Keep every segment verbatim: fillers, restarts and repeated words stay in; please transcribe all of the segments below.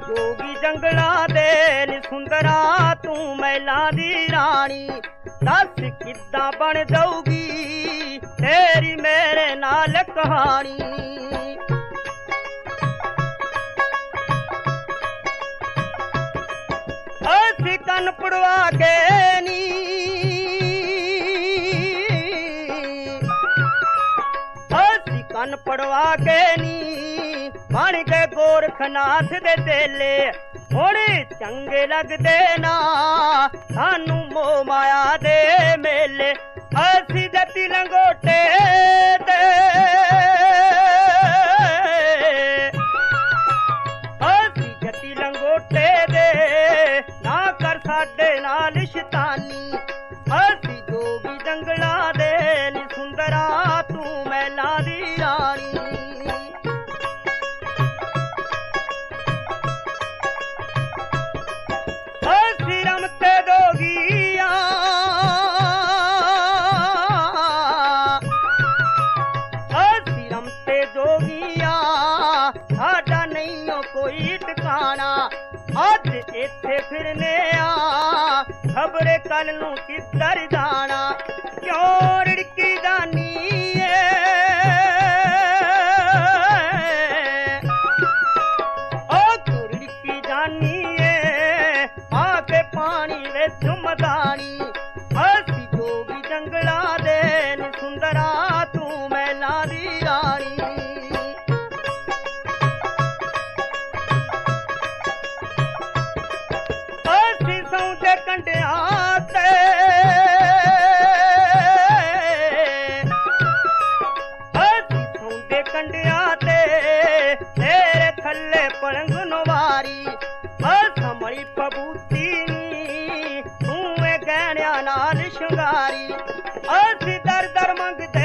जोगी जंगलां दे नी सुंदरा तू महलां दी रानी, दस किद्दां बन जाऊगी तेरी मेरे नाल कहानी। असी कन पड़वा के नी असी कन पड़वा के नी बन के गोरखनाथ दे चेले, हुण चंगे लगदे ना सानू मोह माया दे मेले। असी जती लंगोटे दे असी जती लंगोटे दे ना कर साडे नाल शैतानी। असी जोगी जंगलां दे नी सुंदरा तू महलां दी रानी। असी रमते जोगिया असी रमते जोगिया साडा नहीं कोई ठिकाना। अज इत्थे फिरने आ खबरे कल नू किधर जाना। क्यों रिड़की जानी है ओ तू रिड़की जानी है आके पानी विच मदानी। असी जोगी जंगलां दे नी सुंदरा तू महलां दी रानी। असी सौंदे कंडियां ते असी सौंदे कंडियां ते तेरे थल्ले पलंग नवारी। असमली पबूती नी तू गहणिया नाल शंगारी। असी दर दर मंगदे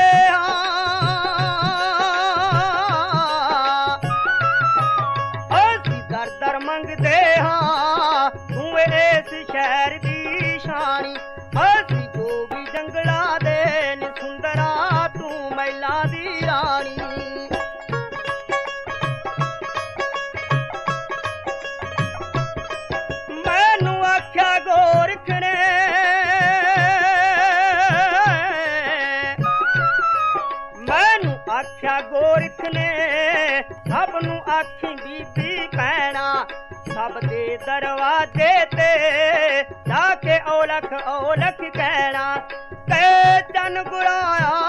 असी दर दर मंगदे हाँ तू इस शहर दी शानी। असी जोगी जंगलां दे नी सुंदरा तू महलां दी रानी। मैनू आख्या गोरख ने मैनू आख्या गोरख ने सब नू आखी बीबी भैणा। सब दे दरवाजे ते जाके औलख औलख कहना। ते चन गुराया